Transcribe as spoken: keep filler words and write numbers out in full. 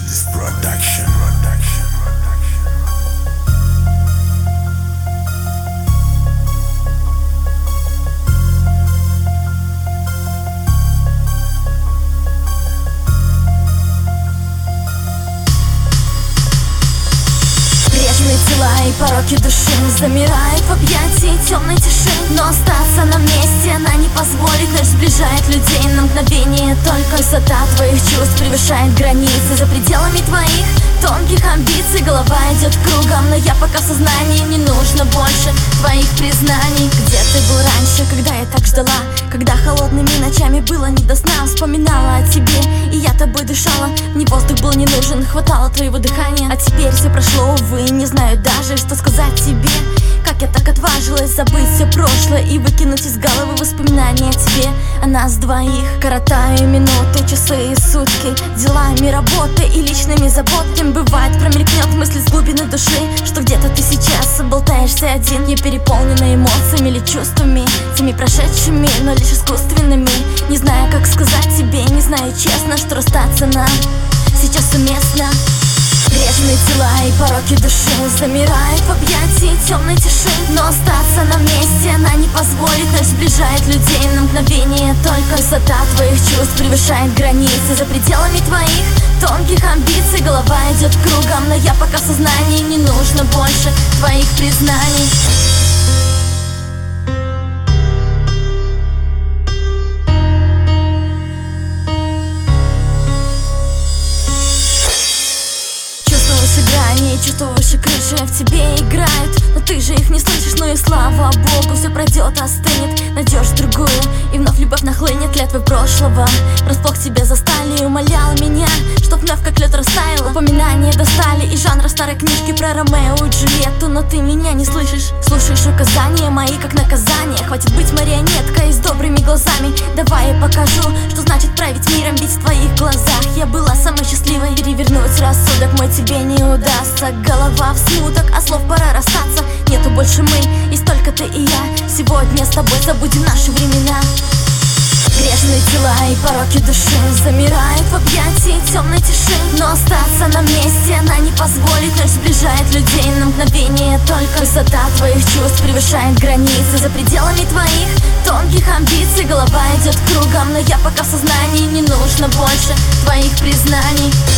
Business Production. Грешные тела и пороки души замирают в объятии темной тиши. Но остаться на месте она не позволит. Ночь сближает людей на мгновение. Только высота твоих чувств превышает границы. За пределами твоих тонких амбиций голова идет кругом. Но я пока в сознании, не нужно больше твоих признаний. Где ты был раньше, когда я так ждала? Когда холодными ночами было не до сна. Вспоминала о тебе, и я тобой дышала. Мне воздух был не нужен, хватало твоего дыхания. А теперь все прошло, увы, не знаю даже, что сказать тебе. Как я так отважилась забыть все прошлое и выкинуть из головы воспоминания о тебе, о нас двоих. Коротаю минуты, часы и сутки делами, работой и личными заботами. Бывает, промелькнет мысли с глубины души, что где-то ты сейчас болтаешься один. Я переполнена эмоциями или чувствами, теми прошедшими, но лишь искусственными. Не знаю, как сказать тебе, не знаю честно, что расстаться нам сейчас уместно. Грешные тела и пороки души замирают в объятии темной тиши. Но остаться на месте она не позволит. Ночь сближает людей на мгновение. Только высота твоих чувств превышает границы. За пределами твоих тонких амбиций голова идет кругом. Но я пока в сознании, не нужно больше твоих признаний. Чувства выше крыши в тебе играют, но ты же их не слышишь. Ну и слава Богу, все пройдет, остынет, найдешь другую, и вновь любовь нахлынет. Клятвы прошлого врасплох тебя застали. Умолял меня, чтоб вновь как лед растаяло. Упоминания достали из жанра старой книжки про Ромео и Джульетту. Но ты меня не слышишь, слушаешь указания мои как наказание. Хватит быть марионеткой с добрыми глазами. Давай я покажу, что значит править миром. Ведь в твоих глазах я была самой счастливой. Перевернуть рассудок мой тебе не удастся. Голова в смуток, а слов пора расстаться. Нету больше мы, есть только ты и я. Сегодня с тобой забудем наши времена. Грешные тела и пороки души замирают в объятии темной тиши. Но остаться на месте она не позволит. Ночь сближает людей на мгновение. Только высота твоих чувств превышает границы. За пределами твоих тонких амбиций голова идет кругом. Но я пока в сознании, не нужно больше твоих признаний.